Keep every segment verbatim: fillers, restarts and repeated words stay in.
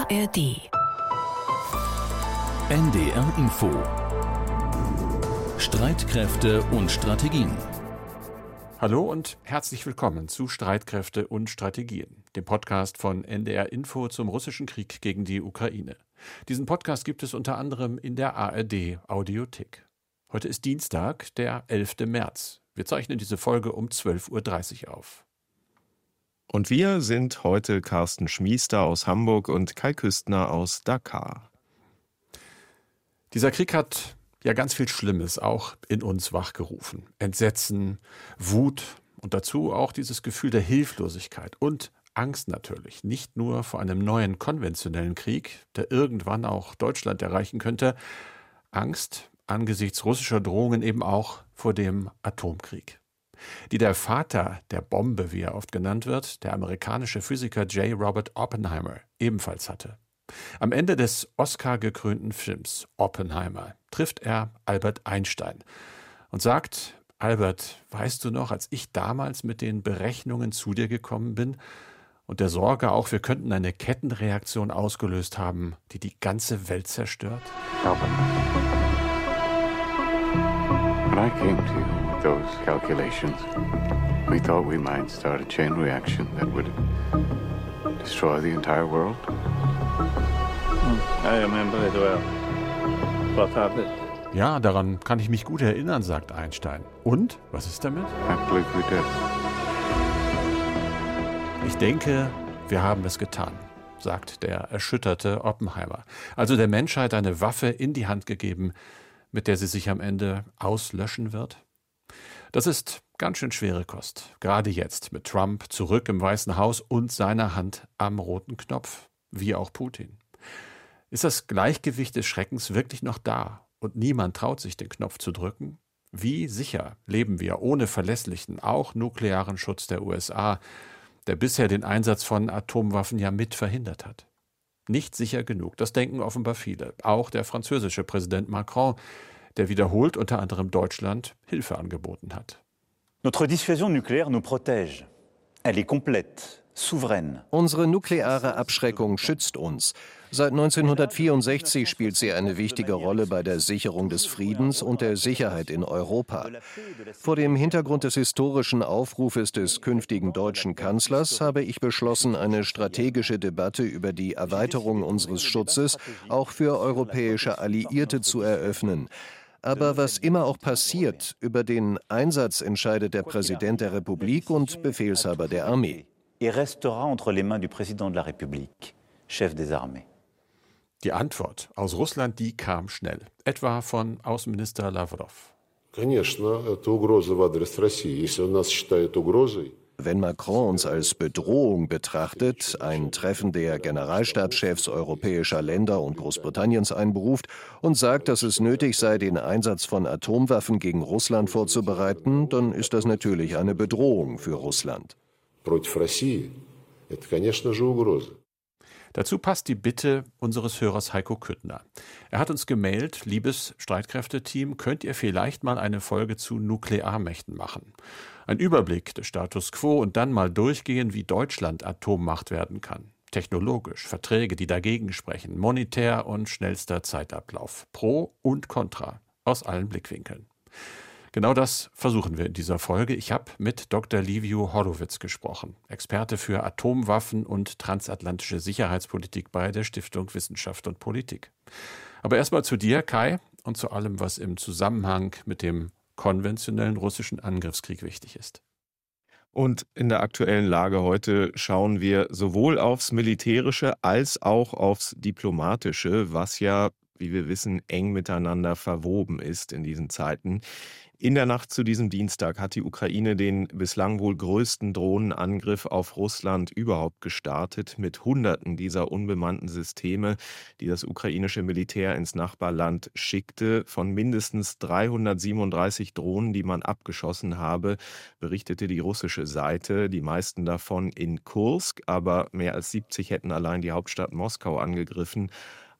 A R D. N D R Info. Streitkräfte und Strategien. Hallo und herzlich willkommen zu Streitkräfte und Strategien, dem Podcast von N D R Info zum russischen Krieg gegen die Ukraine. Diesen Podcast gibt es unter anderem in der A R D Audiothek. Heute ist Dienstag, der elfter März. Wir zeichnen diese Folge um zwölf Uhr dreißig auf. Und wir sind heute Carsten Schmiester aus Hamburg und Kai Küstner aus Dakar. Dieser Krieg hat ja ganz viel Schlimmes auch in uns wachgerufen. Entsetzen, Wut und dazu auch dieses Gefühl der Hilflosigkeit und Angst natürlich. Nicht nur vor einem neuen konventionellen Krieg, der irgendwann auch Deutschland erreichen könnte. Angst angesichts russischer Drohungen eben auch vor dem Atomkrieg, die der Vater der Bombe, wie er oft genannt wird, der amerikanische Physiker J. Robert Oppenheimer, ebenfalls hatte. Am Ende des Oscar-gekrönten Films Oppenheimer trifft er Albert Einstein und sagt: Albert, weißt du noch, als ich damals mit den Berechnungen zu dir gekommen bin und der Sorge auch, wir könnten eine Kettenreaktion ausgelöst haben, die die ganze Welt zerstört? Albert, when I came to you with those calculations, we thought we might start a chain reaction that would destroy the entire world. I remember it well. What happened? Ja, daran kann ich mich gut erinnern, sagt Einstein. Und? Was ist damit? I believe we did. Ich denke, wir haben es getan, sagt der erschütterte Oppenheimer. Also der Menschheit eine Waffe in die Hand gegeben, mit der sie sich am Ende auslöschen wird? Das ist ganz schön schwere Kost. Gerade jetzt mit Trump zurück im Weißen Haus und seiner Hand am roten Knopf. Wie auch Putin. Ist das Gleichgewicht des Schreckens wirklich noch da und niemand traut sich, den Knopf zu drücken? Wie sicher leben wir ohne verlässlichen, auch nuklearen Schutz der U S A, der bisher den Einsatz von Atomwaffen ja mit verhindert hat? Nicht sicher genug, das denken offenbar viele. Auch der französische Präsident Macron, der wiederholt unter anderem Deutschland Hilfe angeboten hat. Notre dissuasion nucléaire nous protège. Elle est complète. Unsere nukleare Abschreckung schützt uns. Seit neunzehnhundertvierundsechzig spielt sie eine wichtige Rolle bei der Sicherung des Friedens und der Sicherheit in Europa. Vor dem Hintergrund des historischen Aufrufes des künftigen deutschen Kanzlers habe ich beschlossen, eine strategische Debatte über die Erweiterung unseres Schutzes auch für europäische Alliierte zu eröffnen. Aber was immer auch passiert, über den Einsatz entscheidet der Präsident der Republik und Befehlshaber der Armee. Et restera entre les mains du président de la République, chef des armées. Die Antwort aus Russland, die kam schnell, etwa von Außenminister Lavrov. Wenn Macron uns als Bedrohung betrachtet, ein Treffen der Generalstabschefs europäischer Länder und Großbritanniens einberuft und sagt, dass es nötig sei, den Einsatz von Atomwaffen gegen Russland vorzubereiten, dann ist das natürlich eine Bedrohung für Russland. Dazu passt die Bitte unseres Hörers Heiko Küttner. Er hat uns gemailt: Liebes Streitkräfteteam, könnt ihr vielleicht mal eine Folge zu Nuklearmächten machen? Ein Überblick des Status quo und dann mal durchgehen, wie Deutschland Atommacht werden kann. Technologisch, Verträge, die dagegen sprechen, monetär und schnellster Zeitablauf. Pro und Contra aus allen Blickwinkeln. Genau das versuchen wir in dieser Folge. Ich habe mit Doktor Liviu Horowitz gesprochen, Experte für Atomwaffen und transatlantische Sicherheitspolitik bei der Stiftung Wissenschaft und Politik. Aber erstmal zu dir, Kai, und zu allem, was im Zusammenhang mit dem konventionellen russischen Angriffskrieg wichtig ist. Und in der aktuellen Lage heute schauen wir sowohl aufs Militärische als auch aufs Diplomatische, was ja, wie wir wissen, eng miteinander verwoben ist in diesen Zeiten. In der Nacht zu diesem Dienstag hat die Ukraine den bislang wohl größten Drohnenangriff auf Russland überhaupt gestartet, mit Hunderten dieser unbemannten Systeme, die das ukrainische Militär ins Nachbarland schickte. Von mindestens dreihundertsiebenunddreißig Drohnen, die man abgeschossen habe, berichtete die russische Seite. Die meisten davon in Kursk, aber mehr als siebzig hätten allein die Hauptstadt Moskau angegriffen.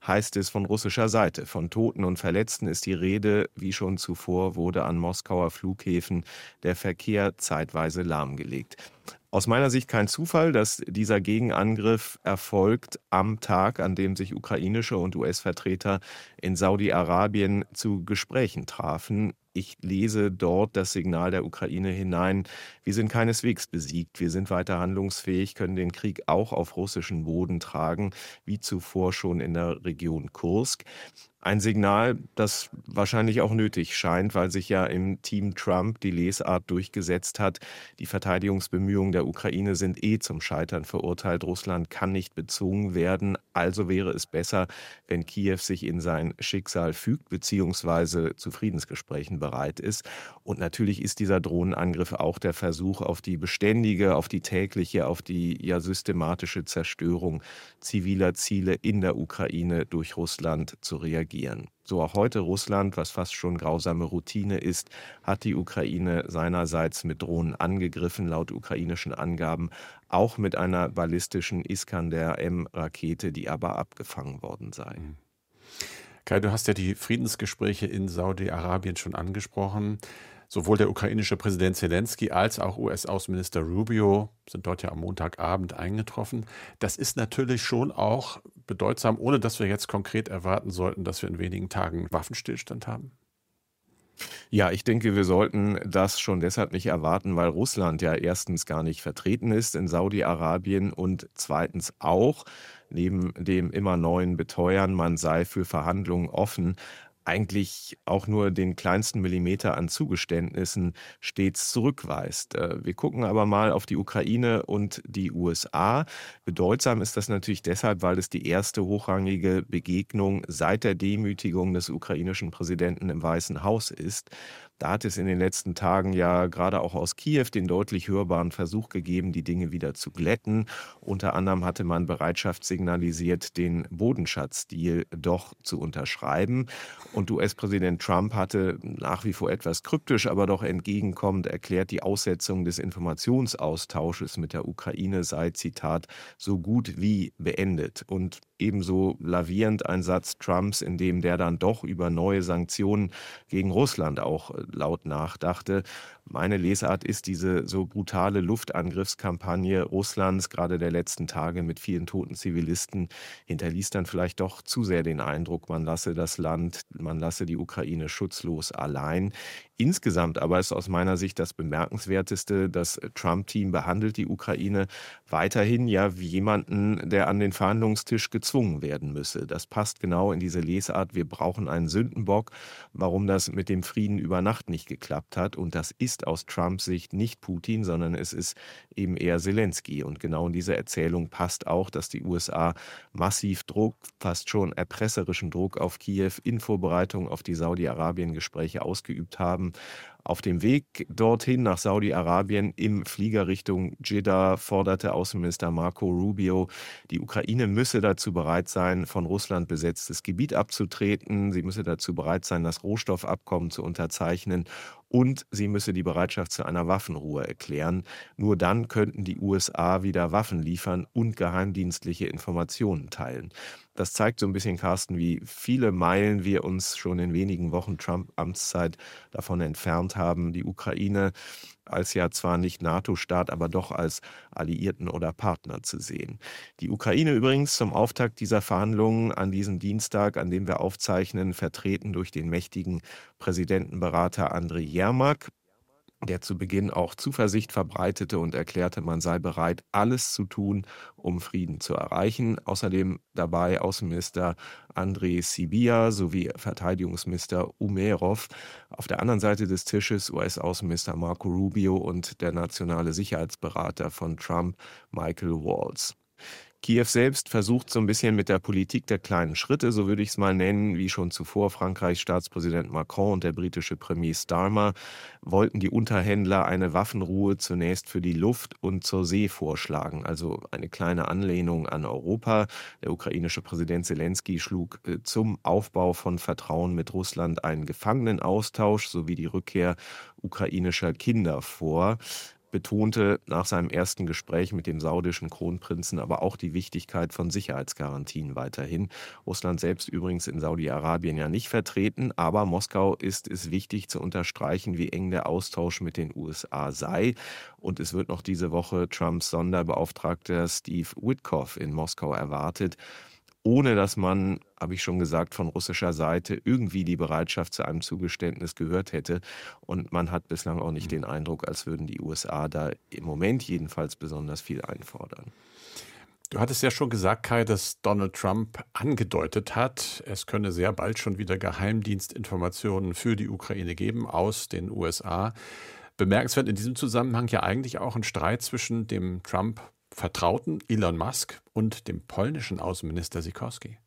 heißt es von russischer Seite. Von Toten und Verletzten ist die Rede. Wie schon zuvor wurde an Moskauer Flughäfen der Verkehr zeitweise lahmgelegt. Aus meiner Sicht kein Zufall, dass dieser Gegenangriff erfolgt am Tag, an dem sich ukrainische und U S-Vertreter in Saudi-Arabien zu Gesprächen trafen. Ich lese dort das Signal der Ukraine hinein: Wir sind keineswegs besiegt, wir sind weiter handlungsfähig, können den Krieg auch auf russischen Boden tragen, wie zuvor schon in der Region Kursk. Ein Signal, das wahrscheinlich auch nötig scheint, weil sich ja im Team Trump die Lesart durchgesetzt hat: Die Verteidigungsbemühungen der Ukraine sind eh zum Scheitern verurteilt. Russland kann nicht bezwungen werden. Also wäre es besser, wenn Kiew sich in sein Schicksal fügt bzw. zu Friedensgesprächen bereit ist. Und natürlich ist dieser Drohnenangriff auch der Versuch, auf die beständige, auf die tägliche, auf die ja systematische Zerstörung ziviler Ziele in der Ukraine durch Russland zu reagieren. So auch heute Russland, was fast schon grausame Routine ist, hat die Ukraine seinerseits mit Drohnen angegriffen, laut ukrainischen Angaben auch mit einer ballistischen Iskander-M-Rakete, die aber abgefangen worden sei. Kai, du hast ja die Friedensgespräche in Saudi-Arabien schon angesprochen. Sowohl der ukrainische Präsident Zelensky als auch U S-Außenminister Rubio sind dort ja am Montagabend eingetroffen. Das ist natürlich schon auch bedeutsam, ohne dass wir jetzt konkret erwarten sollten, dass wir in wenigen Tagen Waffenstillstand haben. Ja, ich denke, wir sollten das schon deshalb nicht erwarten, weil Russland ja erstens gar nicht vertreten ist in Saudi-Arabien und zweitens auch neben dem immer neuen Beteuern, man sei für Verhandlungen offen, eigentlich auch nur den kleinsten Millimeter an Zugeständnissen stets zurückweist. Wir gucken aber mal auf die Ukraine und die U S A. Bedeutsam ist das natürlich deshalb, weil es die erste hochrangige Begegnung seit der Demütigung des ukrainischen Präsidenten im Weißen Haus ist. Da hat es in den letzten Tagen ja gerade auch aus Kiew den deutlich hörbaren Versuch gegeben, die Dinge wieder zu glätten. Unter anderem hatte man Bereitschaft signalisiert, den Bodenschatzdeal doch zu unterschreiben. Und U S-Präsident Trump hatte nach wie vor etwas kryptisch, aber doch entgegenkommend erklärt, die Aussetzung des Informationsaustausches mit der Ukraine sei, Zitat, so gut wie beendet. Und ebenso lavierend ein Satz Trumps, in dem der dann doch über neue Sanktionen gegen Russland auch laut nachdachte. Meine Lesart ist, diese so brutale Luftangriffskampagne Russlands, gerade der letzten Tage mit vielen toten Zivilisten, hinterließ dann vielleicht doch zu sehr den Eindruck, man lasse das Land, man lasse die Ukraine schutzlos allein. Insgesamt aber ist aus meiner Sicht das Bemerkenswerteste, das Trump-Team behandelt die Ukraine weiterhin ja wie jemanden, der an den Verhandlungstisch gezwungen werden müsse. Das passt genau in diese Lesart, wir brauchen einen Sündenbock, warum das mit dem Frieden über Nacht nicht geklappt hat. Und das ist aus Trumps Sicht nicht Putin, sondern es ist eben eher Zelensky. Und genau in diese Erzählung passt auch, dass die U S A massiv Druck, fast schon erpresserischen Druck auf Kiew in Vorbereitung auf die Saudi-Arabien-Gespräche ausgeübt haben. Auf dem Weg dorthin nach Saudi-Arabien im Flieger Richtung Jeddah forderte Außenminister Marco Rubio, die Ukraine müsse dazu bereit sein, von Russland besetztes Gebiet abzutreten. Sie müsse dazu bereit sein, das Rohstoffabkommen zu unterzeichnen. Und sie müsse die Bereitschaft zu einer Waffenruhe erklären. Nur dann könnten die U S A wieder Waffen liefern und geheimdienstliche Informationen teilen. Das zeigt so ein bisschen, Carsten, wie viele Meilen wir uns schon in wenigen Wochen Trump-Amtszeit davon entfernt haben, die Ukraine als ja zwar nicht NATO-Staat, aber doch als Alliierten oder Partner zu sehen. Die Ukraine übrigens zum Auftakt dieser Verhandlungen an diesem Dienstag, an dem wir aufzeichnen, vertreten durch den mächtigen Präsidentenberater Andriy Jermak, der zu Beginn auch Zuversicht verbreitete und erklärte, man sei bereit, alles zu tun, um Frieden zu erreichen. Außerdem dabei Außenminister Andrei Sybiha sowie Verteidigungsminister Umerov. Auf der anderen Seite des Tisches U S-Außenminister Marco Rubio und der nationale Sicherheitsberater von Trump, Michael Waltz. Kiew selbst versucht so ein bisschen mit der Politik der kleinen Schritte, so würde ich es mal nennen, wie schon zuvor Frankreichs Staatspräsident Macron und der britische Premier Starmer, wollten die Unterhändler eine Waffenruhe zunächst für die Luft und zur See vorschlagen, also eine kleine Anlehnung an Europa. Der ukrainische Präsident Zelensky schlug zum Aufbau von Vertrauen mit Russland einen Gefangenenaustausch sowie die Rückkehr ukrainischer Kinder vor. betonte nach seinem ersten Gespräch mit dem saudischen Kronprinzen aber auch die Wichtigkeit von Sicherheitsgarantien weiterhin. Russland selbst übrigens in Saudi-Arabien ja nicht vertreten, aber Moskau ist es wichtig zu unterstreichen, wie eng der Austausch mit den U S A sei. Und es wird noch diese Woche Trumps Sonderbeauftragter Steve Witkoff in Moskau erwartet, ohne dass man, habe ich schon gesagt, von russischer Seite irgendwie die Bereitschaft zu einem Zugeständnis gehört hätte. Und man hat bislang auch nicht den Eindruck, als würden die U S A da im Moment jedenfalls besonders viel einfordern. Du hattest ja schon gesagt, Kai, dass Donald Trump angedeutet hat, es könne sehr bald schon wieder Geheimdienstinformationen für die Ukraine geben aus den U S A. Bemerkenswert in diesem Zusammenhang ja eigentlich auch ein Streit zwischen dem Trump Vertrauten Elon Musk und dem polnischen Außenminister Sikorski.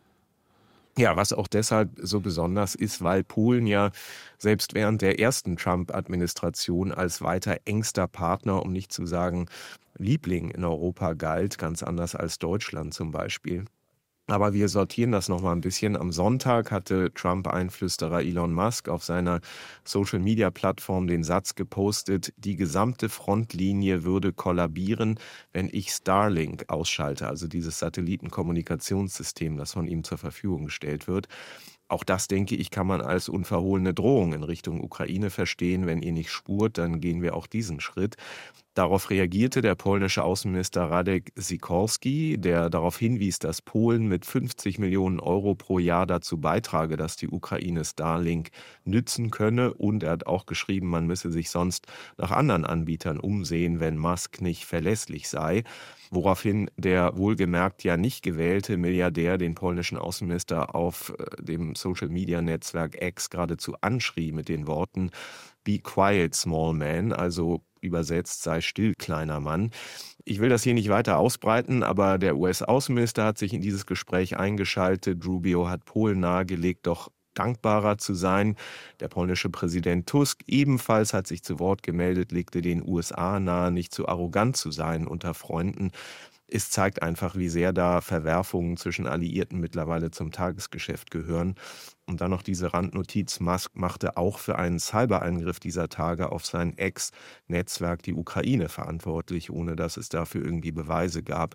Ja, was auch deshalb so besonders ist, weil Polen ja selbst während der ersten Trump-Administration als weiter engster Partner, um nicht zu sagen Liebling in Europa galt, ganz anders als Deutschland zum Beispiel. Aber wir sortieren das noch mal ein bisschen. Am Sonntag hatte Trump-Einflüsterer Elon Musk auf seiner Social-Media-Plattform den Satz gepostet, die gesamte Frontlinie würde kollabieren, wenn ich Starlink ausschalte, also dieses Satellitenkommunikationssystem, das von ihm zur Verfügung gestellt wird. Auch das, denke ich, kann man als unverhohlene Drohung in Richtung Ukraine verstehen. Wenn ihr nicht spurt, dann gehen wir auch diesen Schritt. Darauf reagierte der polnische Außenminister Radek Sikorski, der darauf hinwies, dass Polen mit fünfzig Millionen Euro pro Jahr dazu beitrage, dass die Ukraine Starlink nützen könne. Und er hat auch geschrieben, man müsse sich sonst nach anderen Anbietern umsehen, wenn Musk nicht verlässlich sei. Woraufhin der wohlgemerkt ja nicht gewählte Milliardär den polnischen Außenminister auf dem Social-Media-Netzwerk X geradezu anschrie mit den Worten "Be quiet, small man", also übersetzt sei still, kleiner Mann. Ich will das hier nicht weiter ausbreiten, aber der U S-Außenminister hat sich in dieses Gespräch eingeschaltet. Rubio hat Polen nahegelegt, doch dankbarer zu sein. Der polnische Präsident Tusk ebenfalls hat sich zu Wort gemeldet, legte den U S A nahe, nicht zu arrogant zu sein unter Freunden. Es zeigt einfach, wie sehr da Verwerfungen zwischen Alliierten mittlerweile zum Tagesgeschäft gehören. Und dann noch diese Randnotiz: Musk machte auch für einen Cyberangriff dieser Tage auf sein Ex-Netzwerk die Ukraine verantwortlich, ohne dass es dafür irgendwie Beweise gab.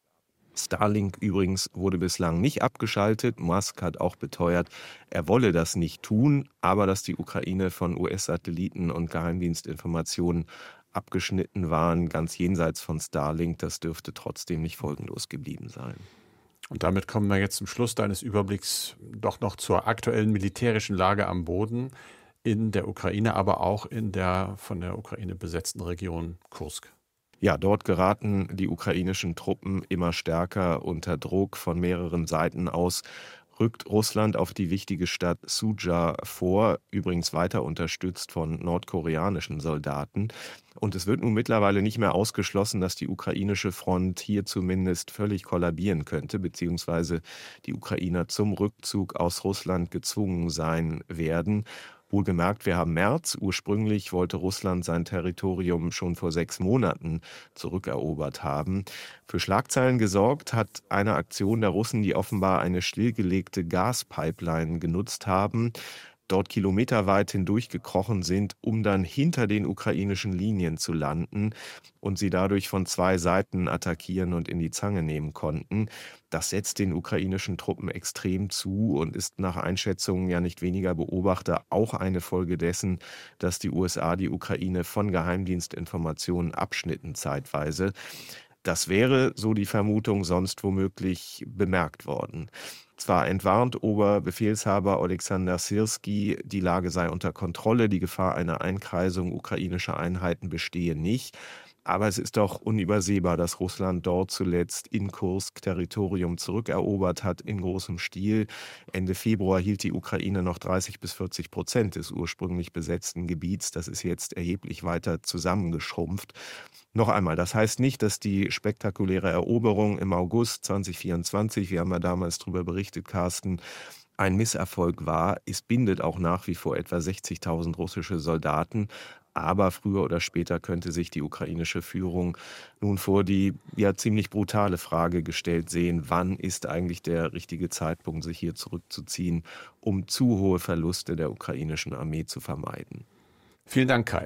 Starlink übrigens wurde bislang nicht abgeschaltet. Musk hat auch beteuert, er wolle das nicht tun, aber dass die Ukraine von U S-Satelliten und Geheimdienstinformationen abgeschnitten waren, ganz jenseits von Starlink, das dürfte trotzdem nicht folgenlos geblieben sein. Und damit kommen wir jetzt zum Schluss deines Überblicks doch noch zur aktuellen militärischen Lage am Boden in der Ukraine, aber auch in der von der Ukraine besetzten Region Kursk. Ja, dort geraten die ukrainischen Truppen immer stärker unter Druck von mehreren Seiten aus. Rückt Russland auf die wichtige Stadt Sudzha vor, übrigens weiter unterstützt von nordkoreanischen Soldaten. Und es wird nun mittlerweile nicht mehr ausgeschlossen, dass die ukrainische Front hier zumindest völlig kollabieren könnte, beziehungsweise die Ukrainer zum Rückzug aus Russland gezwungen sein werden. Wohlgemerkt, wir haben März. Ursprünglich wollte Russland sein Territorium schon vor sechs Monaten zurückerobert haben. Für Schlagzeilen gesorgt hat eine Aktion der Russen, die offenbar eine stillgelegte Gaspipeline genutzt haben, dort kilometerweit hindurchgekrochen sind, um dann hinter den ukrainischen Linien zu landen und sie dadurch von zwei Seiten attackieren und in die Zange nehmen konnten. Das setzt den ukrainischen Truppen extrem zu und ist nach Einschätzungen ja nicht weniger Beobachter auch eine Folge dessen, dass die U S A die Ukraine von Geheimdienstinformationen abschnitten zeitweise. Das wäre, so die Vermutung, sonst womöglich bemerkt worden. Zwar entwarnt Oberbefehlshaber Oleksandr Syrski, die Lage sei unter Kontrolle, die Gefahr einer Einkreisung ukrainischer Einheiten bestehe nicht. Aber es ist doch unübersehbar, dass Russland dort zuletzt in Kursk Territorium zurückerobert hat in großem Stil. Ende Februar hielt die Ukraine noch dreißig bis vierzig Prozent des ursprünglich besetzten Gebiets. Das ist jetzt erheblich weiter zusammengeschrumpft. Noch einmal, das heißt nicht, dass die spektakuläre Eroberung im August zwanzig vierundzwanzig, wir haben ja damals darüber berichtet, Carsten, ein Misserfolg war. Es bindet auch nach wie vor etwa sechzigtausend russische Soldaten. Aber früher oder später könnte sich die ukrainische Führung nun vor die ja ziemlich brutale Frage gestellt sehen, wann ist eigentlich der richtige Zeitpunkt, sich hier zurückzuziehen, um zu hohe Verluste der ukrainischen Armee zu vermeiden. Vielen Dank, Kai.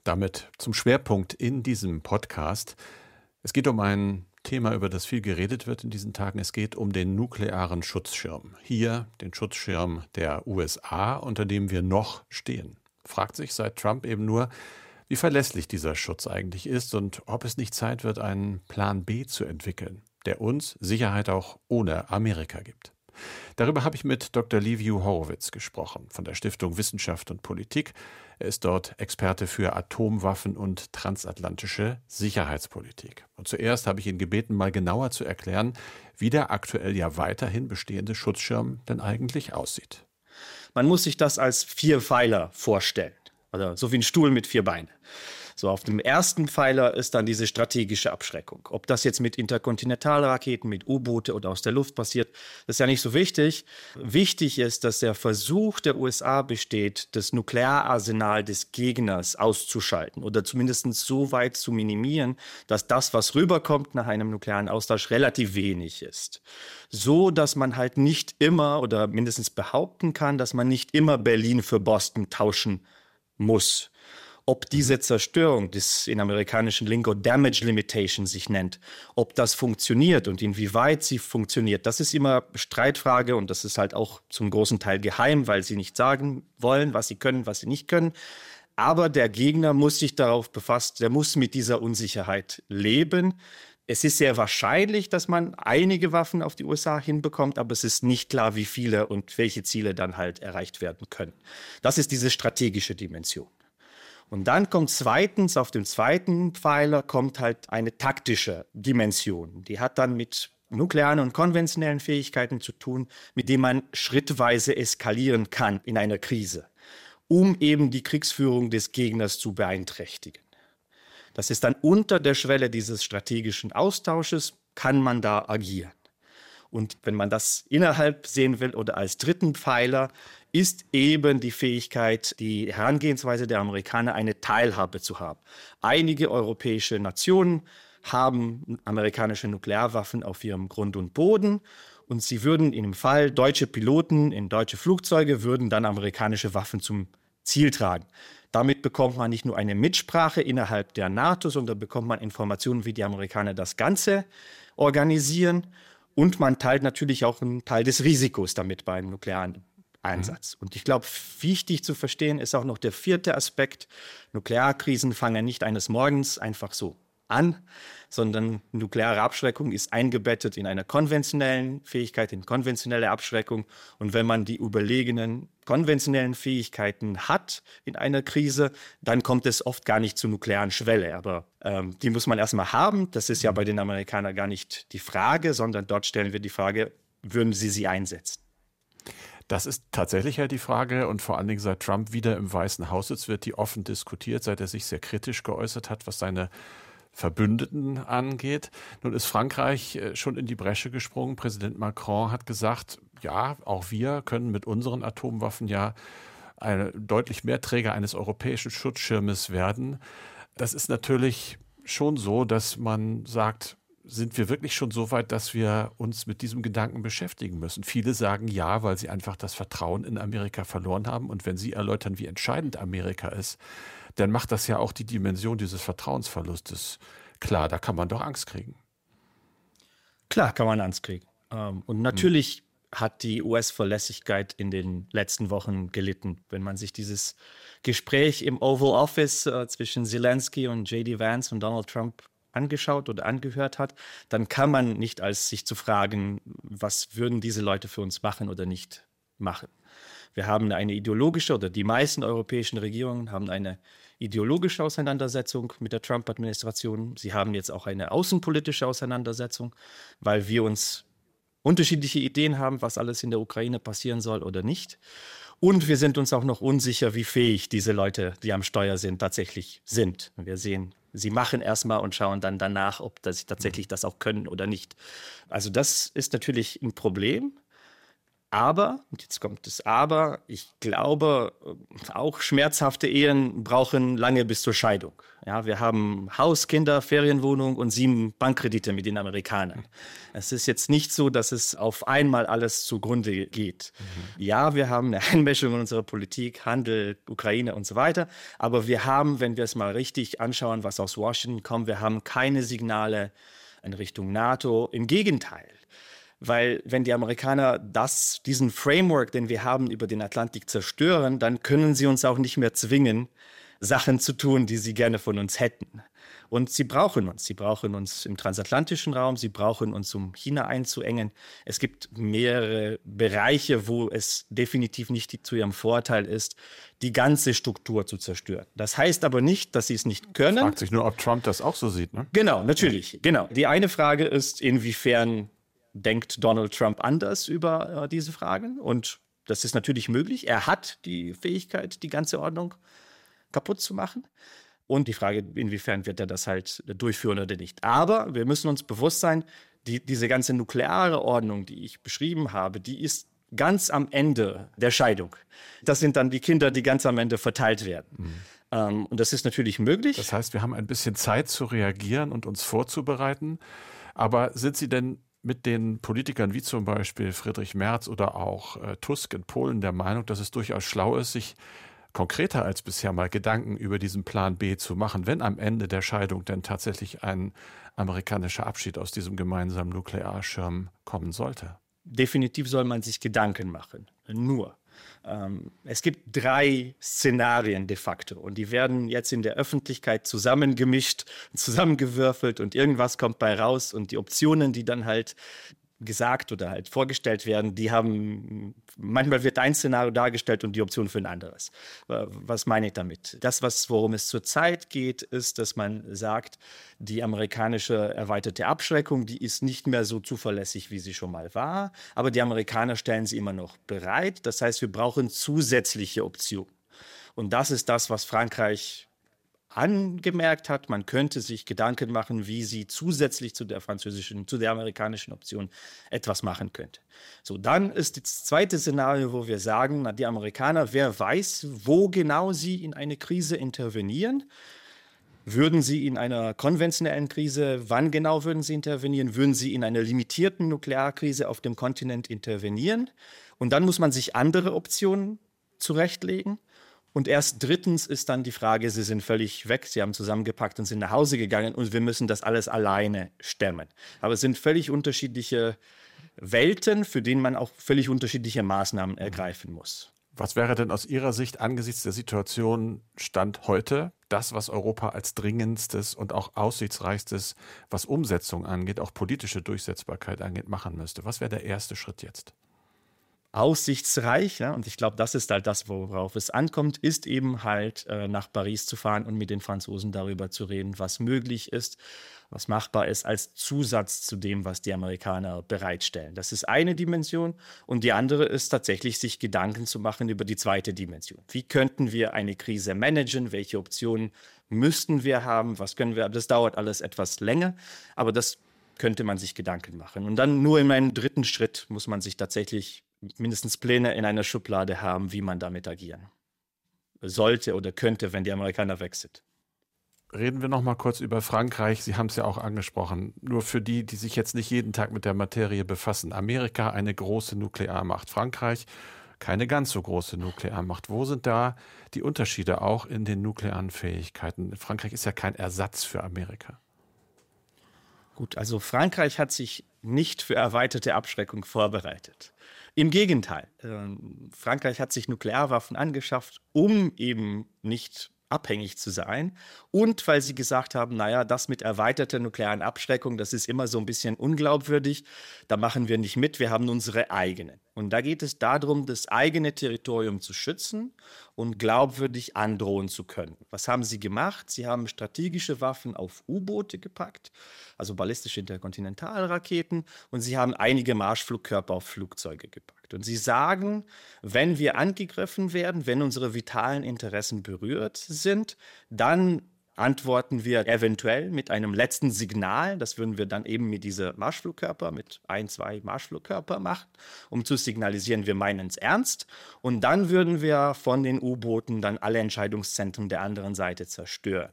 Damit zum Schwerpunkt in diesem Podcast. Es geht um ein Thema, über das viel geredet wird in diesen Tagen. Es geht um den nuklearen Schutzschirm. Hier den Schutzschirm der U S A, unter dem wir noch stehen. Fragt sich seit Trump eben nur, wie verlässlich dieser Schutz eigentlich ist und ob es nicht Zeit wird, einen Plan B zu entwickeln, der uns Sicherheit auch ohne Amerika gibt. Darüber habe ich mit Doktor Liviu Horowitz gesprochen, von der Stiftung Wissenschaft und Politik. Er ist dort Experte für Atomwaffen und transatlantische Sicherheitspolitik. Und zuerst habe ich ihn gebeten, mal genauer zu erklären, wie der aktuell ja weiterhin bestehende Schutzschirm denn eigentlich aussieht. Man muss sich das als vier Pfeiler vorstellen, also so wie ein Stuhl mit vier Beinen. So, auf dem ersten Pfeiler ist dann diese strategische Abschreckung. Ob das jetzt mit Interkontinentalraketen, mit U-Boote oder aus der Luft passiert, das ist ja nicht so wichtig. Wichtig ist, dass der Versuch der U S A besteht, das Nukleararsenal des Gegners auszuschalten oder zumindest so weit zu minimieren, dass das, was rüberkommt nach einem nuklearen Austausch, relativ wenig ist. So, dass man halt nicht immer oder mindestens behaupten kann, dass man nicht immer Berlin für Boston tauschen muss. Ob diese Zerstörung, das in amerikanischen Lingo Damage Limitation sich nennt, ob das funktioniert und inwieweit sie funktioniert, das ist immer Streitfrage und das ist halt auch zum großen Teil geheim, weil sie nicht sagen wollen, was sie können, was sie nicht können. Aber der Gegner muss sich darauf befassen, der muss mit dieser Unsicherheit leben. Es ist sehr wahrscheinlich, dass man einige Waffen auf die U S A hinbekommt, aber es ist nicht klar, wie viele und welche Ziele dann halt erreicht werden können. Das ist diese strategische Dimension. Und dann kommt zweitens, auf dem zweiten Pfeiler kommt halt eine taktische Dimension. Die hat dann mit nuklearen und konventionellen Fähigkeiten zu tun, mit denen man schrittweise eskalieren kann in einer Krise, um eben die Kriegsführung des Gegners zu beeinträchtigen. Das ist dann unter der Schwelle dieses strategischen Austausches, kann man da agieren. Und wenn man das innerhalb sehen will oder als dritten Pfeiler, ist eben die Fähigkeit, die Herangehensweise der Amerikaner, eine Teilhabe zu haben. Einige europäische Nationen haben amerikanische Nuklearwaffen auf ihrem Grund und Boden und sie würden in dem Fall deutsche Piloten in deutsche Flugzeuge würden dann amerikanische Waffen zum Ziel tragen. Damit bekommt man nicht nur eine Mitsprache innerhalb der NATO, sondern bekommt man Informationen, wie die Amerikaner das Ganze organisieren. Und man teilt natürlich auch einen Teil des Risikos damit beim nuklearen Einsatz. Und ich glaube, wichtig zu verstehen ist auch noch der vierte Aspekt. Nuklearkrisen fangen nicht eines Morgens einfach so an, sondern nukleare Abschreckung ist eingebettet in einer konventionellen Fähigkeit, in konventionelle Abschreckung. Und wenn man die überlegenen konventionellen Fähigkeiten hat in einer Krise, dann kommt es oft gar nicht zur nuklearen Schwelle. Aber ähm, die muss man erstmal haben. Das ist ja bei den Amerikanern gar nicht die Frage, sondern dort stellen wir die Frage, würden sie sie einsetzen? Das ist tatsächlich ja die Frage und vor allen Dingen seit Trump wieder im Weißen Haus sitzt, wird die offen diskutiert, seit er sich sehr kritisch geäußert hat, was seine Verbündeten angeht. Nun ist Frankreich schon in die Bresche gesprungen. Präsident Macron hat gesagt, ja, auch wir können mit unseren Atomwaffen ja eine, deutlich mehr Träger eines europäischen Schutzschirmes werden. Das ist natürlich schon so, dass man sagt, sind wir wirklich schon so weit, dass wir uns mit diesem Gedanken beschäftigen müssen? Viele sagen ja, weil sie einfach das Vertrauen in Amerika verloren haben. Und wenn Sie erläutern, wie entscheidend Amerika ist, dann macht das ja auch die Dimension dieses Vertrauensverlustes klar. Da kann man doch Angst kriegen. Klar kann man Angst kriegen. Und natürlich hm. hat die U S-Verlässlichkeit in den letzten Wochen gelitten. Wenn man sich dieses Gespräch im Oval Office äh, zwischen Zelensky und J D Vance und Donald Trump angeschaut oder angehört hat, dann kann man nicht als sich zu fragen, was würden diese Leute für uns machen oder nicht machen. Wir haben eine ideologische oder die meisten europäischen Regierungen haben eine ideologische Auseinandersetzung mit der Trump-Administration. Sie haben jetzt auch eine außenpolitische Auseinandersetzung, weil wir uns unterschiedliche Ideen haben, was alles in der Ukraine passieren soll oder nicht. Und wir sind uns auch noch unsicher, wie fähig diese Leute, die am Steuer sind, tatsächlich sind. Wir sehen, sie machen erstmal und schauen dann danach, ob sie tatsächlich das auch können oder nicht. Also das ist natürlich ein Problem. Aber, und jetzt kommt das Aber, ich glaube, auch schmerzhafte Ehen brauchen lange bis zur Scheidung. Ja, wir haben Haus, Kinder, Ferienwohnung und sieben Bankkredite mit den Amerikanern. Es ist jetzt nicht so, dass es auf einmal alles zugrunde geht. Mhm. Ja, wir haben eine Einmischung in unsere Politik, Handel, Ukraine und so weiter. Aber wir haben, wenn wir es mal richtig anschauen, was aus Washington kommt, wir haben keine Signale in Richtung NATO. Im Gegenteil. Weil wenn die Amerikaner das, diesen Framework, den wir haben, über den Atlantik zerstören, dann können sie uns auch nicht mehr zwingen, Sachen zu tun, die sie gerne von uns hätten. Und sie brauchen uns. Sie brauchen uns im transatlantischen Raum, sie brauchen uns, um China einzuengen. Es gibt mehrere Bereiche, wo es definitiv nicht zu ihrem Vorteil ist, die ganze Struktur zu zerstören. Das heißt aber nicht, dass sie es nicht können. Fragt sich nur, ob Trump das auch so sieht, ne? Genau, natürlich. Genau. Die eine Frage ist, inwiefern denkt Donald Trump anders über äh, diese Fragen? Und das ist natürlich möglich. Er hat die Fähigkeit, die ganze Ordnung kaputt zu machen. Und die Frage, inwiefern wird er das halt durchführen oder nicht. Aber wir müssen uns bewusst sein, die, diese ganze nukleare Ordnung, die ich beschrieben habe, die ist ganz am Ende der Scheidung. Das sind dann die Kinder, die ganz am Ende verteilt werden. Mhm. Ähm, und das ist natürlich möglich. Das heißt, wir haben ein bisschen Zeit zu reagieren und uns vorzubereiten. Aber sind Sie denn mit den Politikern wie zum Beispiel Friedrich Merz oder auch äh, Tusk in Polen der Meinung, dass es durchaus schlau ist, sich konkreter als bisher mal Gedanken über diesen Plan B zu machen, wenn am Ende der Scheidung denn tatsächlich ein amerikanischer Abschied aus diesem gemeinsamen Nuklearschirm kommen sollte? Definitiv soll man sich Gedanken machen. Nur, ähm, es gibt drei Szenarien de facto und die werden jetzt in der Öffentlichkeit zusammengemischt, zusammengewürfelt und irgendwas kommt bei raus und die Optionen, die dann halt gesagt oder halt vorgestellt werden, die haben, manchmal wird ein Szenario dargestellt und die Option für ein anderes. Was meine ich damit? Das, was, worum es zurzeit geht, ist, dass man sagt, die amerikanische erweiterte Abschreckung, die ist nicht mehr so zuverlässig, wie sie schon mal war, aber die Amerikaner stellen sie immer noch bereit. Das heißt, wir brauchen zusätzliche Optionen. Und das ist das, was Frankreich angemerkt hat, man könnte sich Gedanken machen, wie sie zusätzlich zu der französischen, zu der amerikanischen Option etwas machen könnte. So, dann ist das zweite Szenario, wo wir sagen, na, die Amerikaner, wer weiß, wo genau sie in eine Krise intervenieren. Würden sie in einer konventionellen Krise, wann genau würden sie intervenieren? Würden sie in einer limitierten Nuklearkrise auf dem Kontinent intervenieren? Und dann muss man sich andere Optionen zurechtlegen. Und erst drittens ist dann die Frage, sie sind völlig weg, sie haben zusammengepackt und sind nach Hause gegangen und wir müssen das alles alleine stemmen. Aber es sind völlig unterschiedliche Welten, für die man auch völlig unterschiedliche Maßnahmen ergreifen muss. Was wäre denn aus Ihrer Sicht angesichts der Situation Stand heute das, was Europa als dringendstes und auch aussichtsreichstes, was Umsetzung angeht, auch politische Durchsetzbarkeit angeht, machen müsste? Was wäre der erste Schritt jetzt? Aussichtsreich, ja, und ich glaube, das ist halt das, worauf es ankommt, ist eben halt äh, nach Paris zu fahren und mit den Franzosen darüber zu reden, was möglich ist, was machbar ist als Zusatz zu dem, was die Amerikaner bereitstellen. Das ist eine Dimension und die andere ist tatsächlich, sich Gedanken zu machen über die zweite Dimension. Wie könnten wir eine Krise managen? Welche Optionen müssten wir haben? Was können wir? Das dauert alles etwas länger, aber das könnte man sich Gedanken machen. Und dann nur in einem dritten Schritt muss man sich tatsächlich mindestens Pläne in einer Schublade haben, wie man damit agieren sollte oder könnte, wenn die Amerikaner weg sind. Reden wir noch mal kurz über Frankreich. Sie haben es ja auch angesprochen. Nur für die, die sich jetzt nicht jeden Tag mit der Materie befassen. Amerika, eine große Nuklearmacht. Frankreich, keine ganz so große Nuklearmacht. Wo sind da die Unterschiede auch in den nuklearen Fähigkeiten? Frankreich ist ja kein Ersatz für Amerika. Gut, also Frankreich hat sich nicht für erweiterte Abschreckung vorbereitet. Im Gegenteil, äh, Frankreich hat sich Nuklearwaffen angeschafft, um eben nicht abhängig zu sein und weil sie gesagt haben, naja, das mit erweiterter nuklearen Abschreckung, das ist immer so ein bisschen unglaubwürdig, da machen wir nicht mit, wir haben unsere eigenen. Und da geht es darum, das eigene Territorium zu schützen und glaubwürdig androhen zu können. Was haben sie gemacht? Sie haben strategische Waffen auf U-Boote gepackt, also ballistische Interkontinentalraketen, und sie haben einige Marschflugkörper auf Flugzeuge gepackt. Und sie sagen, wenn wir angegriffen werden, wenn unsere vitalen Interessen berührt sind, dann antworten wir eventuell mit einem letzten Signal. Das würden wir dann eben mit dieser Marschflugkörper, mit ein, zwei Marschflugkörper machen, um zu signalisieren, wir meinen es ernst. Und dann würden wir von den U-Booten dann alle Entscheidungszentren der anderen Seite zerstören.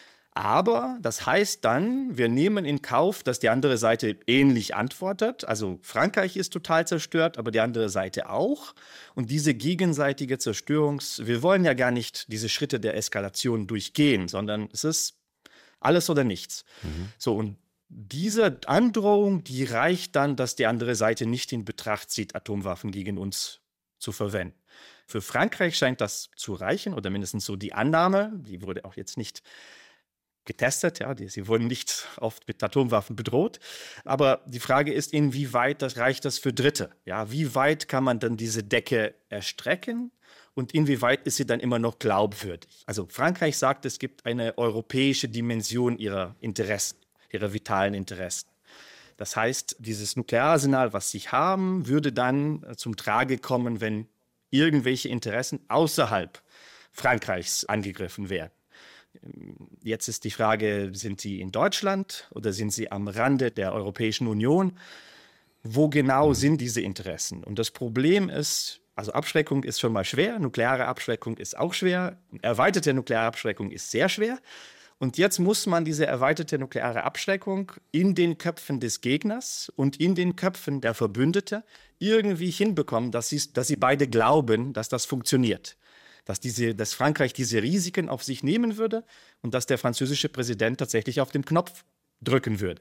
Aber das heißt dann, wir nehmen in Kauf, dass die andere Seite ähnlich antwortet. Also Frankreich ist total zerstört, aber die andere Seite auch. Und diese gegenseitige Zerstörungs... Wir wollen ja gar nicht diese Schritte der Eskalation durchgehen, sondern es ist alles oder nichts. Mhm. So, und diese Androhung, die reicht dann, dass die andere Seite nicht in Betracht zieht, Atomwaffen gegen uns zu verwenden. Für Frankreich scheint das zu reichen, oder mindestens so die Annahme, die wurde auch jetzt nicht getestet, ja, die, sie wurden nicht oft mit Atomwaffen bedroht. Aber die Frage ist, inwieweit das reicht das für Dritte? Ja, wie weit kann man dann diese Decke erstrecken und inwieweit ist sie dann immer noch glaubwürdig? Also Frankreich sagt, es gibt eine europäische Dimension ihrer Interessen, ihrer vitalen Interessen. Das heißt, dieses Nukleararsenal, was sie haben, würde dann zum Trage kommen, wenn irgendwelche Interessen außerhalb Frankreichs angegriffen werden. Jetzt ist die Frage, sind sie in Deutschland oder sind sie am Rande der Europäischen Union? Wo genau sind diese Interessen? Und das Problem ist, also Abschreckung ist schon mal schwer, nukleare Abschreckung ist auch schwer, erweiterte nukleare Abschreckung ist sehr schwer. Und jetzt muss man diese erweiterte nukleare Abschreckung in den Köpfen des Gegners und in den Köpfen der Verbündeten irgendwie hinbekommen, dass sie, dass sie beide glauben, dass das funktioniert. Dass, diese, dass Frankreich diese Risiken auf sich nehmen würde und dass der französische Präsident tatsächlich auf den Knopf drücken würde,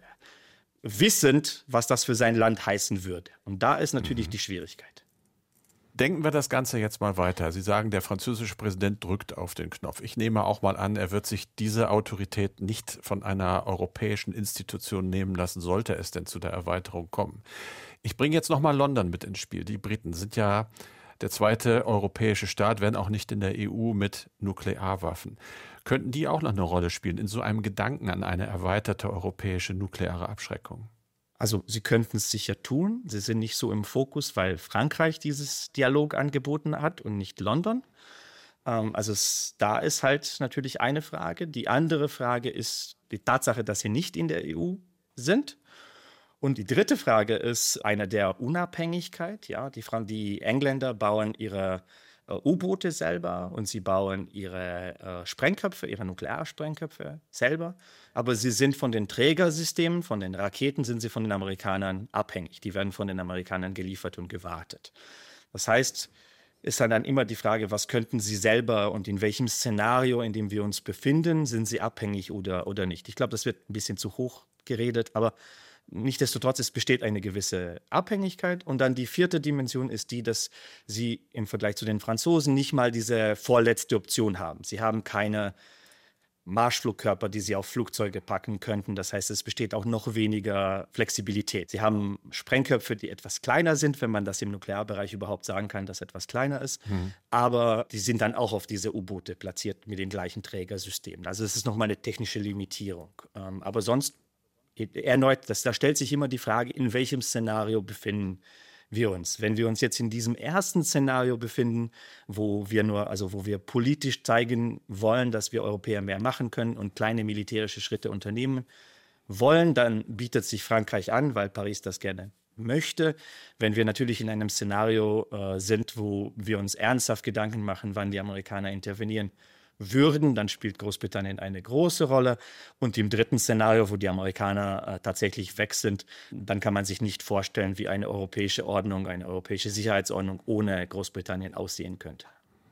wissend, was das für sein Land heißen würde. Und da ist natürlich mhm. die Schwierigkeit. Denken wir das Ganze jetzt mal weiter. Sie sagen, der französische Präsident drückt auf den Knopf. Ich nehme auch mal an, er wird sich diese Autorität nicht von einer europäischen Institution nehmen lassen, sollte es denn zu der Erweiterung kommen. Ich bringe jetzt noch mal London mit ins Spiel. Die Briten sind ja der zweite europäische Staat, wenn auch nicht in der E U, mit Nuklearwaffen. Könnten die auch noch eine Rolle spielen in so einem Gedanken an eine erweiterte europäische nukleare Abschreckung? Also sie könnten es sicher tun. Sie sind nicht so im Fokus, weil Frankreich dieses Dialog angeboten hat und nicht London. Ähm, also es, da ist halt natürlich eine Frage. Die andere Frage ist die Tatsache, dass sie nicht in der E U sind. Und die dritte Frage ist eine der Unabhängigkeit. Ja, die, die Engländer bauen ihre äh, U-Boote selber und sie bauen ihre äh, Sprengköpfe, ihre Nuklearsprengköpfe selber. Aber sie sind von den Trägersystemen, von den Raketen, sind sie von den Amerikanern abhängig. Die werden von den Amerikanern geliefert und gewartet. Das heißt, ist dann, dann immer die Frage, was könnten sie selber und in welchem Szenario, in dem wir uns befinden, sind sie abhängig oder, oder nicht. Ich glaube, das wird ein bisschen zu hoch geredet, aber nichtsdestotrotz, es besteht eine gewisse Abhängigkeit. Und dann die vierte Dimension ist die, dass sie im Vergleich zu den Franzosen nicht mal diese vorletzte Option haben. Sie haben keine Marschflugkörper, die sie auf Flugzeuge packen könnten. Das heißt, es besteht auch noch weniger Flexibilität. Sie haben Sprengköpfe, die etwas kleiner sind, wenn man das im Nuklearbereich überhaupt sagen kann, dass etwas kleiner ist. Mhm. Aber die sind dann auch auf diese U-Boote platziert mit den gleichen Trägersystemen. Also es ist nochmal eine technische Limitierung. Aber sonst erneut, das, da stellt sich immer die Frage, in welchem Szenario befinden wir uns. Wenn wir uns jetzt in diesem ersten Szenario befinden, wo wir nur, also wo wir politisch zeigen wollen, dass wir Europäer mehr machen können und kleine militärische Schritte unternehmen wollen, dann bietet sich Frankreich an, weil Paris das gerne möchte. Wenn wir natürlich in einem Szenario äh, sind, wo wir uns ernsthaft Gedanken machen, wann die Amerikaner intervenieren würden, dann spielt Großbritannien eine große Rolle. Und im dritten Szenario, wo die Amerikaner äh, tatsächlich weg sind, dann kann man sich nicht vorstellen, wie eine europäische Ordnung, eine europäische Sicherheitsordnung ohne Großbritannien aussehen könnte.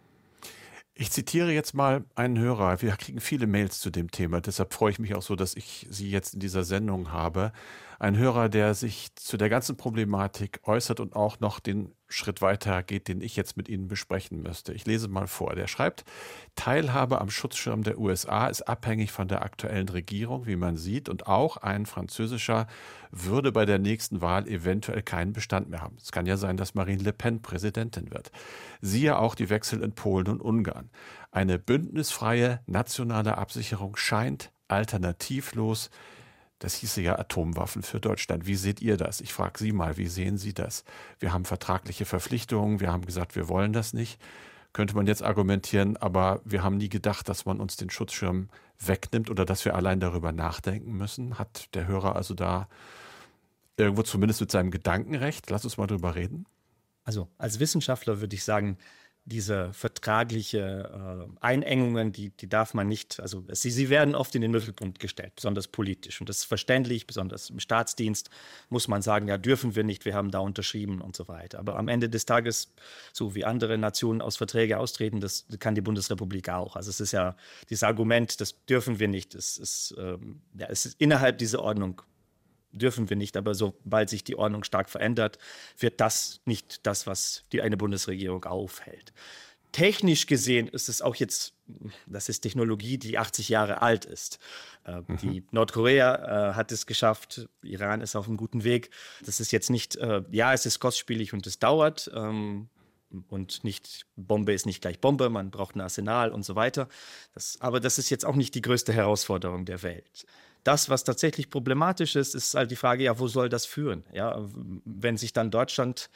Ich zitiere jetzt mal einen Hörer. Wir kriegen viele Mails zu dem Thema. Deshalb freue ich mich auch so, dass ich Sie jetzt in dieser Sendung habe. Ein Hörer, der sich zu der ganzen Problematik äußert und auch noch den Schritt weiter geht, den ich jetzt mit Ihnen besprechen müsste. Ich lese mal vor. Der schreibt, Teilhabe am Schutzschirm der U S A ist abhängig von der aktuellen Regierung, wie man sieht. Und auch ein französischer würde bei der nächsten Wahl eventuell keinen Bestand mehr haben. Es kann ja sein, dass Marine Le Pen Präsidentin wird. Siehe auch die Wechsel in Polen und Ungarn. Eine bündnisfreie nationale Absicherung scheint alternativlos. Das hieße ja Atomwaffen für Deutschland. Wie seht ihr das? Ich frage Sie mal, wie sehen Sie das? Wir haben vertragliche Verpflichtungen, wir haben gesagt, wir wollen das nicht. könnte man jetzt argumentieren, aber wir haben nie gedacht, dass man uns den Schutzschirm wegnimmt oder dass wir allein darüber nachdenken müssen. Hat der Hörer also da irgendwo zumindest mit seinem Gedankenrecht? Lass uns mal drüber reden. Also als Wissenschaftler würde ich sagen, diese vertragliche äh, Einengungen, die, die darf man nicht, also sie, sie werden oft in den Mittelpunkt gestellt, besonders politisch. Und das ist verständlich, besonders im Staatsdienst muss man sagen, ja, dürfen wir nicht, wir haben da unterschrieben und so weiter. Aber am Ende des Tages, so wie andere Nationen aus Verträgen austreten, das kann die Bundesrepublik auch. Also es ist ja dieses Argument, das dürfen wir nicht, es ist, ähm, ja, es ist innerhalb dieser Ordnung dürfen wir nicht, aber sobald sich die Ordnung stark verändert, wird das nicht das, was die eine Bundesregierung aufhält. Technisch gesehen ist es auch jetzt, das ist Technologie, die achtzig Jahre alt ist. Äh, mhm. Die Nordkorea äh, hat es geschafft, Iran ist auf einem guten Weg. Das ist jetzt nicht, äh, ja, es ist kostspielig und es dauert. Ähm, Und nicht, Bombe ist nicht gleich Bombe, man braucht ein Arsenal und so weiter. Das, aber das ist jetzt auch nicht die größte Herausforderung der Welt. Das, was tatsächlich problematisch ist, ist halt die Frage, ja, wo soll das führen? Ja, wenn sich dann Deutschland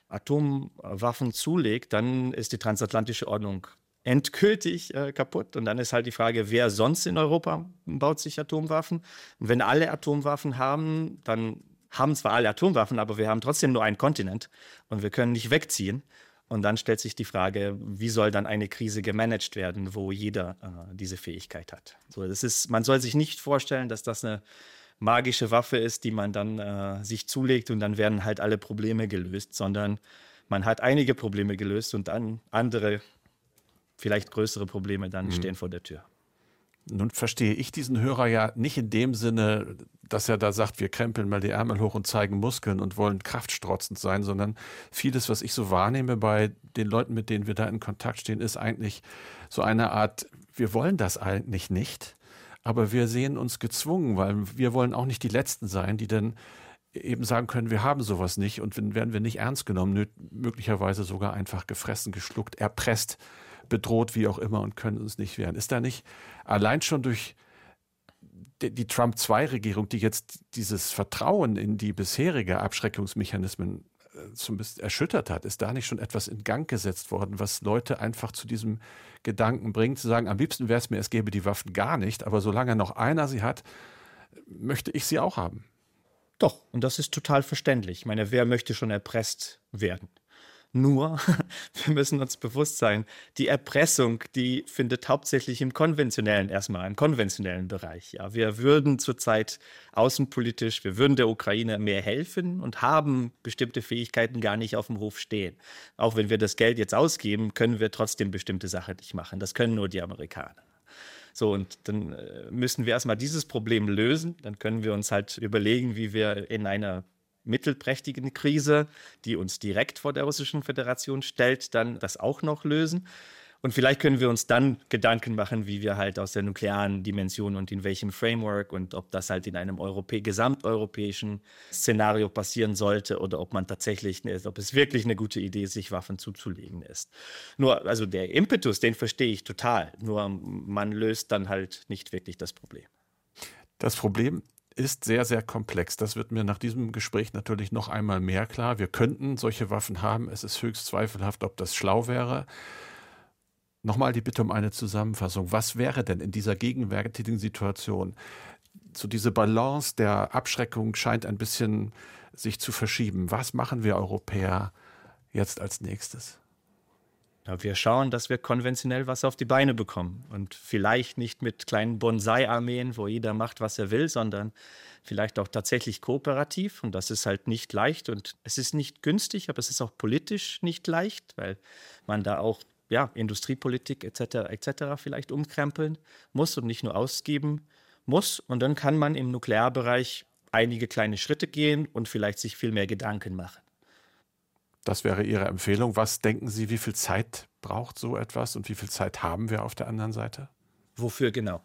Atomwaffen zulegt, dann ist die transatlantische Ordnung endgültig äh, kaputt. Und dann ist halt die Frage, wer sonst in Europa baut sich Atomwaffen? Und wenn alle Atomwaffen haben, dann haben zwar alle Atomwaffen, aber wir haben trotzdem nur einen Kontinent und wir können nicht wegziehen. Und dann stellt sich die Frage, wie soll dann eine Krise gemanagt werden, wo jeder äh, diese Fähigkeit hat. So, das ist, man soll sich nicht vorstellen, dass das eine magische Waffe ist, die man dann äh, sich zulegt und dann werden halt alle Probleme gelöst, sondern man hat einige Probleme gelöst und dann andere, vielleicht größere Probleme dann mhm. stehen vor der Tür. Nun verstehe ich diesen Hörer ja nicht in dem Sinne, dass er da sagt, wir krempeln mal die Ärmel hoch und zeigen Muskeln und wollen kraftstrotzend sein, sondern vieles, was ich so wahrnehme bei den Leuten, mit denen wir da in Kontakt stehen, ist eigentlich so eine Art, wir wollen das eigentlich nicht, aber wir sehen uns gezwungen, weil wir wollen auch nicht die Letzten sein, die dann eben sagen können, wir haben sowas nicht und dann werden wir nicht ernst genommen, möglicherweise sogar einfach gefressen, geschluckt, erpresst, bedroht, wie auch immer und können uns nicht wehren. Ist da nicht allein schon durch die, die Trump zwei Regierung, die jetzt dieses Vertrauen in die bisherige Abschreckungsmechanismen äh, so ein bisschen erschüttert hat, ist da nicht schon etwas in Gang gesetzt worden, was Leute einfach zu diesem Gedanken bringt, zu sagen, am liebsten wäre es mir, es gäbe die Waffen gar nicht, aber solange noch einer sie hat, möchte ich sie auch haben. Doch, und das ist total verständlich. Ich meine, wer möchte schon erpresst werden? Nur, wir müssen uns bewusst sein, die Erpressung, die findet hauptsächlich im konventionellen, erstmal im konventionellen Bereich. Ja, wir würden zurzeit außenpolitisch, wir würden der Ukraine mehr helfen und haben bestimmte Fähigkeiten gar nicht auf dem Hof stehen. Auch wenn wir das Geld jetzt ausgeben, können wir trotzdem bestimmte Sachen nicht machen. Das können nur die Amerikaner. So, und dann müssen wir erstmal dieses Problem lösen. Dann können wir uns halt überlegen, wie wir in einer mittelprächtigen Krise, die uns direkt vor der Russischen Föderation stellt, dann das auch noch lösen. Und vielleicht können wir uns dann Gedanken machen, wie wir halt aus der nuklearen Dimension und in welchem Framework und ob das halt in einem Europä- gesamteuropäischen Szenario passieren sollte oder ob man tatsächlich, ob es wirklich eine gute Idee ist, sich Waffen zuzulegen ist. Nur, also der Impetus, den verstehe ich total. Nur man löst dann halt nicht wirklich das Problem. Das Problem ist sehr, sehr komplex. Das wird mir nach diesem Gespräch natürlich noch einmal mehr klar. Wir könnten solche Waffen haben. Es ist höchst zweifelhaft, ob das schlau wäre. Nochmal die Bitte um eine Zusammenfassung. Was wäre denn in dieser gegenwärtigen Situation? So diese Balance der Abschreckung scheint ein bisschen sich zu verschieben. Was machen wir Europäer jetzt als nächstes? Ja, wir schauen, dass wir konventionell was auf die Beine bekommen. Und vielleicht nicht mit kleinen Bonsai-Armeen, wo jeder macht, was er will, sondern vielleicht auch tatsächlich kooperativ. Und das ist halt nicht leicht. Und es ist nicht günstig, aber es ist auch politisch nicht leicht, weil man da auch ja, Industriepolitik et cetera et cetera vielleicht umkrempeln muss und nicht nur ausgeben muss. Und dann kann man im Nuklearbereich einige kleine Schritte gehen und vielleicht sich viel mehr Gedanken machen. Das wäre Ihre Empfehlung. Was denken Sie, wie viel Zeit braucht so etwas und wie viel Zeit haben wir auf der anderen Seite? Wofür genau?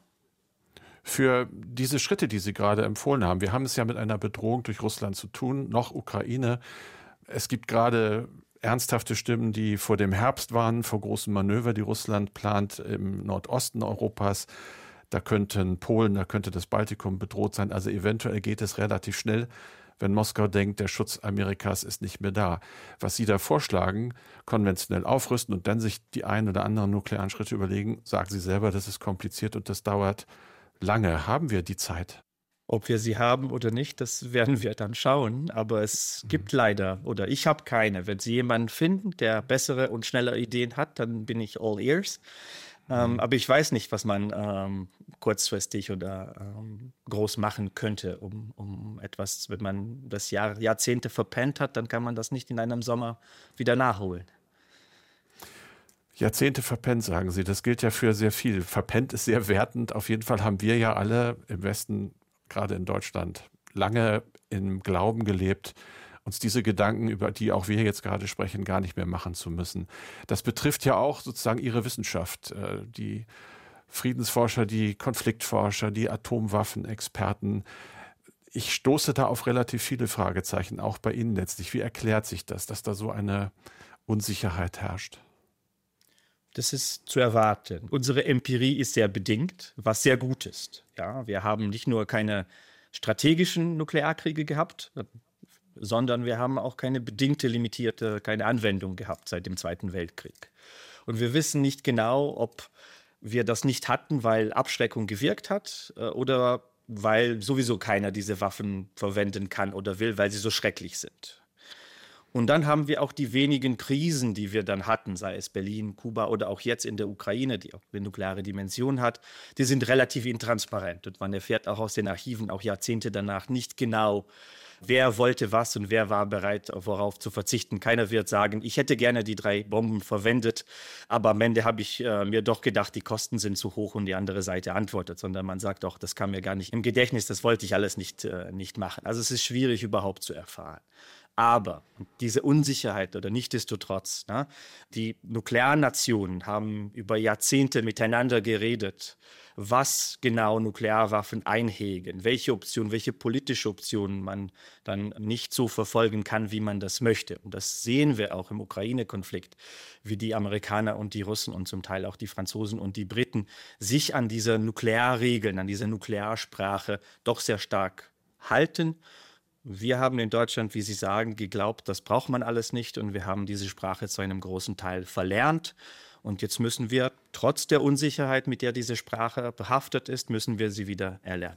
Für diese Schritte, die Sie gerade empfohlen haben. Wir haben es ja mit einer Bedrohung durch Russland zu tun, noch Ukraine. Es gibt gerade ernsthafte Stimmen, die vor dem Herbst warnen, vor großen Manöver, die Russland plant im Nordosten Europas. Da könnten Polen, da könnte das Baltikum bedroht sein. Also eventuell geht es relativ schnell, wenn Moskau denkt, der Schutz Amerikas ist nicht mehr da. Was Sie da vorschlagen, konventionell aufrüsten und dann sich die ein oder anderen nuklearen Schritte überlegen, sagen Sie selber, das ist kompliziert und das dauert lange. Haben wir die Zeit? Ob wir sie haben oder nicht, das werden wir dann schauen. Aber es gibt leider, oder ich habe keine. Wenn Sie jemanden finden, der bessere und schnellere Ideen hat, dann bin ich all ears. Ähm, aber ich weiß nicht, was man ähm, kurzfristig oder ähm, groß machen könnte, um, um etwas, wenn man das Jahr, Jahrzehnte verpennt hat, dann kann man das nicht in einem Sommer wieder nachholen. Jahrzehnte verpennt, sagen Sie. Das gilt ja für sehr viel. Verpennt ist sehr wertend. Auf jeden Fall haben wir ja alle im Westen, gerade in Deutschland, lange im Glauben gelebt, uns diese Gedanken, über die auch wir jetzt gerade sprechen, gar nicht mehr machen zu müssen. Das betrifft ja auch sozusagen Ihre Wissenschaft, die Friedensforscher, die Konfliktforscher, die Atomwaffenexperten. Ich stoße da auf relativ viele Fragezeichen, auch bei Ihnen letztlich. Wie erklärt sich das, dass da so eine Unsicherheit herrscht? Das ist zu erwarten. Unsere Empirie ist sehr bedingt, was sehr gut ist. Ja, wir haben nicht nur keine strategischen Nuklearkriege gehabt, sondern wir haben auch keine bedingte, limitierte, keine Anwendung gehabt seit dem Zweiten Weltkrieg. Und wir wissen nicht genau, ob wir das nicht hatten, weil Abschreckung gewirkt hat oder weil sowieso keiner diese Waffen verwenden kann oder will, weil sie so schrecklich sind. Und dann haben wir auch die wenigen Krisen, die wir dann hatten, sei es Berlin, Kuba oder auch jetzt in der Ukraine, die auch eine nukleare Dimension hat, die sind relativ intransparent. Und man erfährt auch aus den Archiven, auch Jahrzehnte danach, nicht genau, wer wollte was und wer war bereit, worauf zu verzichten. Keiner wird sagen, ich hätte gerne die drei Bomben verwendet, aber am Ende habe ich äh, mir doch gedacht, die Kosten sind zu hoch und die andere Seite antwortet, sondern man sagt auch, das kam mir gar nicht im Gedächtnis, das wollte ich alles nicht, äh, nicht machen. Also es ist schwierig überhaupt zu erfahren. Aber diese Unsicherheit oder nichtsdestotrotz, ne, die Nuklearnationen haben über Jahrzehnte miteinander geredet, was genau Nuklearwaffen einhegen, welche Optionen, welche politische Optionen man dann nicht so verfolgen kann, wie man das möchte. Und das sehen wir auch im Ukraine-Konflikt, wie die Amerikaner und die Russen und zum Teil auch die Franzosen und die Briten sich an diese Nuklearregeln, an diese Nuklearsprache doch sehr stark halten. Wir haben in Deutschland, wie Sie sagen, geglaubt, das braucht man alles nicht und wir haben diese Sprache zu einem großen Teil verlernt. Und jetzt müssen wir, trotz der Unsicherheit, mit der diese Sprache behaftet ist, müssen wir sie wieder erlernen.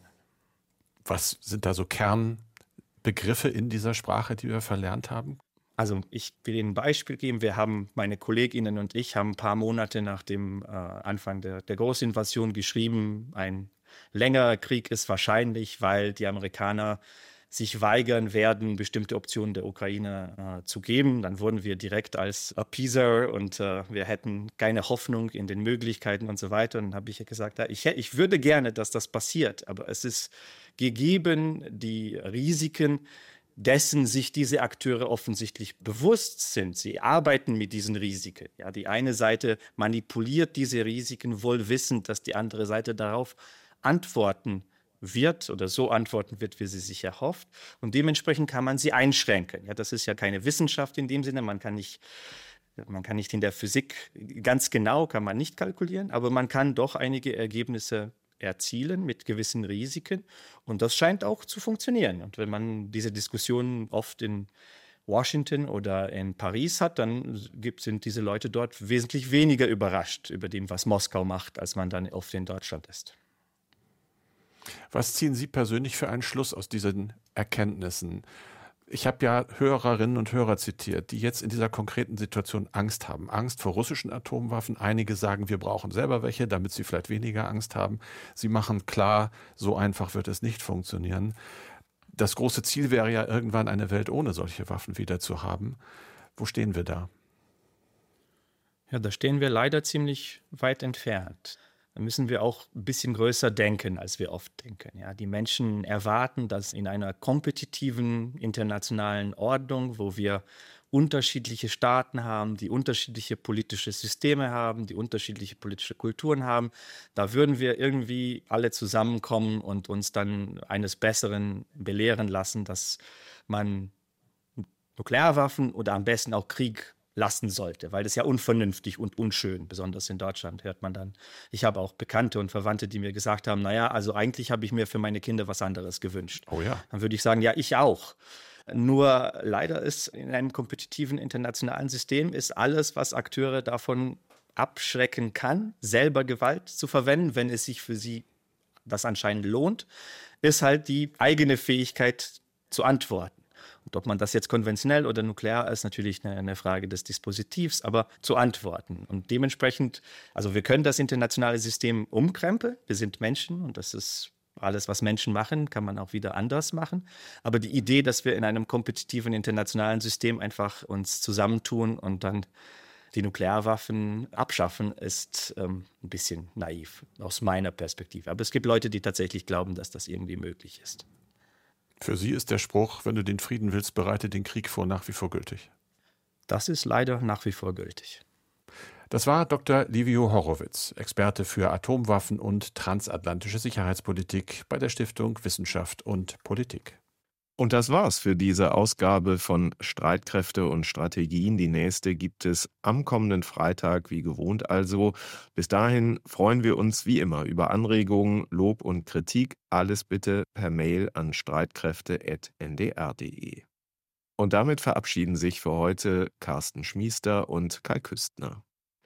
Was sind da so Kernbegriffe in dieser Sprache, die wir verlernt haben? Also ich will Ihnen ein Beispiel geben. Wir haben, meine Kolleginnen und ich, haben ein paar Monate nach dem äh, Anfang der, der Großinvasion geschrieben, ein längerer Krieg ist wahrscheinlich, weil die Amerikaner sich weigern werden, bestimmte Optionen der Ukraine äh, zu geben. Dann wurden wir direkt als Appeaser und äh, wir hätten keine Hoffnung in den Möglichkeiten und so weiter. Und dann habe ich ja gesagt, ja, ich, ich würde gerne, dass das passiert, aber es ist gegeben, die Risiken, dessen sich diese Akteure offensichtlich bewusst sind. Sie arbeiten mit diesen Risiken. Ja, die eine Seite manipuliert diese Risiken, wohl wissend, dass die andere Seite darauf antworten wird oder so antworten wird, wie sie sich erhofft. Und dementsprechend kann man sie einschränken. Ja, das ist ja keine Wissenschaft in dem Sinne. Man kann nicht, man kann nicht in der Physik ganz genau, kann man nicht kalkulieren, aber man kann doch einige Ergebnisse erzielen mit gewissen Risiken. Und das scheint auch zu funktionieren. Und wenn man diese Diskussionen oft in Washington oder in Paris hat, dann gibt, sind diese Leute dort wesentlich weniger überrascht über dem, was Moskau macht, als man dann oft in Deutschland ist. Was ziehen Sie persönlich für einen Schluss aus diesen Erkenntnissen? Ich habe ja Hörerinnen und Hörer zitiert, die jetzt in dieser konkreten Situation Angst haben. Angst vor russischen Atomwaffen. Einige sagen, wir brauchen selber welche, damit sie vielleicht weniger Angst haben. Sie machen klar, so einfach wird es nicht funktionieren. Das große Ziel wäre ja irgendwann eine Welt ohne solche Waffen wieder zu haben. Wo stehen wir da? Ja, da stehen wir leider ziemlich weit entfernt. Da müssen wir auch ein bisschen größer denken, als wir oft denken. Ja, die Menschen erwarten, dass in einer kompetitiven internationalen Ordnung, wo wir unterschiedliche Staaten haben, die unterschiedliche politische Systeme haben, die unterschiedliche politische Kulturen haben, da würden wir irgendwie alle zusammenkommen und uns dann eines Besseren belehren lassen, dass man Nuklearwaffen oder am besten auch Krieg lassen sollte, weil das ja unvernünftig und unschön, besonders in Deutschland hört man dann. Ich habe auch Bekannte und Verwandte, die mir gesagt haben, naja, also eigentlich habe ich mir für meine Kinder was anderes gewünscht. Oh ja. Dann würde ich sagen, ja, ich auch. Nur leider ist in einem kompetitiven internationalen System ist alles, was Akteure davon abschrecken kann, selber Gewalt zu verwenden, wenn es sich für sie das anscheinend lohnt, ist halt die eigene Fähigkeit zu antworten. Und ob man das jetzt konventionell oder nuklear ist, natürlich eine, eine Frage des Dispositivs, aber zu antworten. Und dementsprechend, also wir können das internationale System umkrempeln. Wir sind Menschen und das ist alles, was Menschen machen, kann man auch wieder anders machen. Aber die Idee, dass wir in einem kompetitiven internationalen System einfach uns zusammentun und dann die Nuklearwaffen abschaffen, ist ähm, ein bisschen naiv aus meiner Perspektive. Aber es gibt Leute, die tatsächlich glauben, dass das irgendwie möglich ist. Für Sie ist der Spruch, wenn du den Frieden willst, bereite den Krieg vor, nach wie vor gültig. Das ist leider nach wie vor gültig. Das war Doktor Livio Horowitz, Experte für Atomwaffen und transatlantische Sicherheitspolitik bei der Stiftung Wissenschaft und Politik. Und das war's für diese Ausgabe von Streitkräfte und Strategien. Die nächste gibt es am kommenden Freitag, wie gewohnt also. Bis dahin freuen wir uns wie immer über Anregungen, Lob und Kritik. Alles bitte per Mail an streitkräfte at n d r punkt d e. Und damit verabschieden sich für heute Carsten Schmiester und Kai Küstner.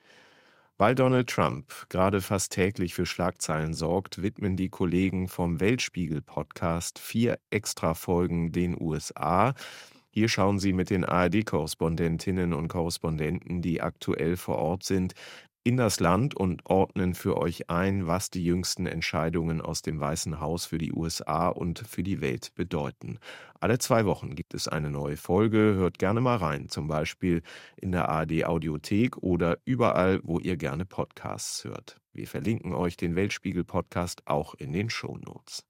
Weil Donald Trump gerade fast täglich für Schlagzeilen sorgt, widmen die Kollegen vom Weltspiegel-Podcast vier Extra-Folgen den U S A. Hier schauen sie mit den A R D-Korrespondentinnen und Korrespondenten, die aktuell vor Ort sind, in das Land und ordnen für euch ein, was die jüngsten Entscheidungen aus dem Weißen Haus für die U S A und für die Welt bedeuten. Alle zwei Wochen gibt es eine neue Folge. Hört gerne mal rein, zum Beispiel in der A R D-Audiothek oder überall, wo ihr gerne Podcasts hört. Wir verlinken euch den Weltspiegel-Podcast auch in den Shownotes.